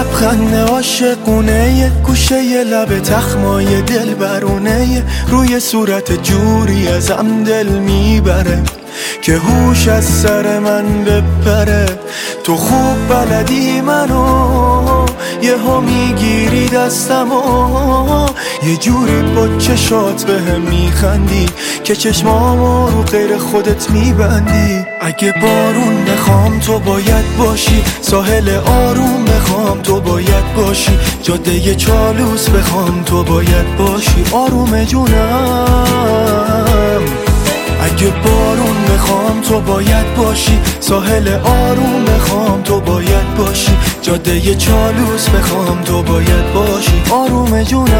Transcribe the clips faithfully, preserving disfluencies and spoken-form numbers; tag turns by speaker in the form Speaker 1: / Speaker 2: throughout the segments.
Speaker 1: لبخند عاشقونه، یه گوشه یه لب تخمای دل برونه، روی صورت جوری ازم دل میبره که هوش از سر من بپره. تو خوب بلدی منو، یه ها میگیری دستمو، یه جوری با چشات به هم میخندی که چشمامو رو غیر خودت میبندی. اگه بارون بخوام تو باید باشی، ساحل آروم بخوام تو باید باشی، جاده چالوس بخوام تو باید باشی، آروم جونم. اگه بارون بخوام تو باید باشی، ساحل آروم بخوام تو باید باشی، جاده چالوس بخوام تو باید باشی، آروم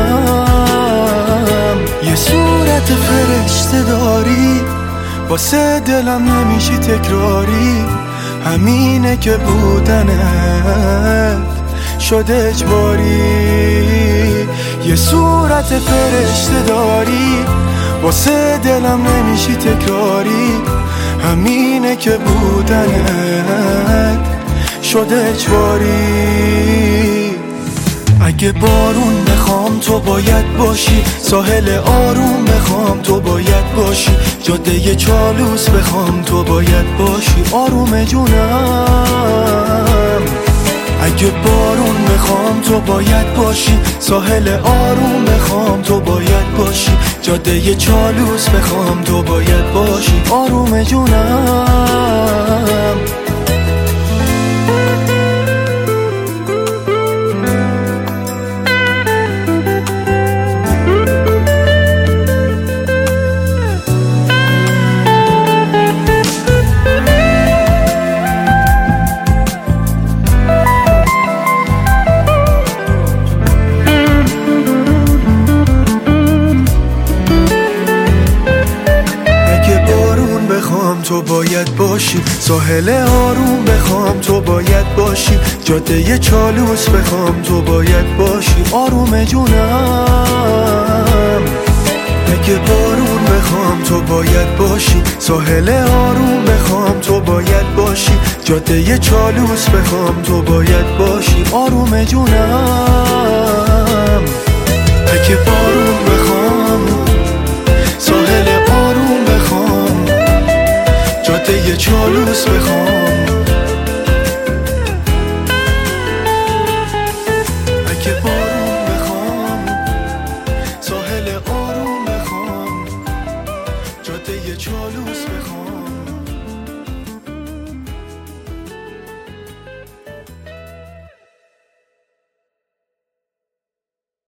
Speaker 1: جونم. یه صورت فرشته داری، واسه دلم نمیشی تکراری، همینه که بودنت شده اجباری. یه صورت فرشته داری، واسه دلم نمیشی تکراری، همینه که بودنت شده اجباری. اگه بارون بخوام تو باید باشی، ساحل آروم بخوام تو باید باشی، جاده چالوس بخوام تو باید باشی، آروم جونم. اگه بارون بخوام تو باید باشی، ساحل آروم بخوام تو باید باشی، جاده چالوس بخوام تو باید باشی، آروم جونم. تو باید باشی، ساحل آروم بخوام تو باید باشی، جاده چالوس بخوام تو باید باشی، آروم جونم. اگه بارون بخوام تو باید باشی، ساحل آروم بخوام تو باید باشی، جاده چالوس بخوام تو باید باشی، آروم جونم. اگه بارون بخوام، ساحل آروم بخوام، جاده چالوس بخوام،